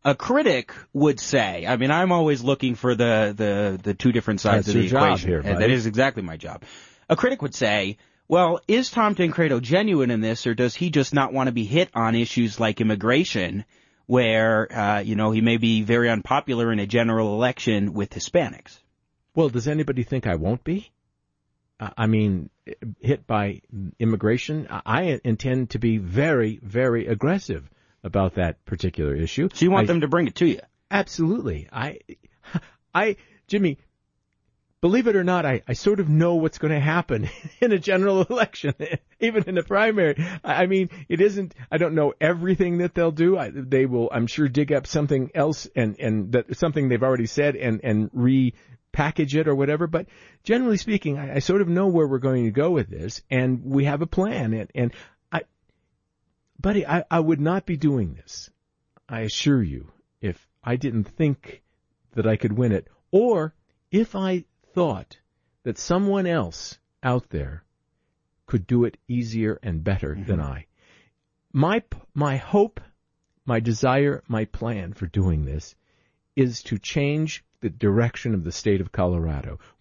a critic would say, I mean, I'm always looking for the two different sides That's of the your job equation. here, And buddy. that is exactly my job. A critic would say, well, is Tom Tancredo genuine in this, or does he just not want to be hit on issues like immigration, where, he may be very unpopular in a general election with Hispanics? Well, does anybody think I won't be? I mean, hit by immigration? I intend to be very, very aggressive about that particular issue. So you want them to bring it to you? Absolutely. Jimmy, believe it or not, I sort of know what's going to happen in a general election, even in a primary. I mean, it isn't, I don't know everything that they'll do. They will, I'm sure, dig up something else and that something they've already said and repackage it or whatever. But generally speaking, I sort of know where we're going to go with this, and we have a plan. Buddy, I would not be doing this, I assure you, if I didn't think that I could win it, or if I thought that someone else out there could do it easier and better than I. My hope, my desire, my plan for doing this is to change the direction of the state of Colorado.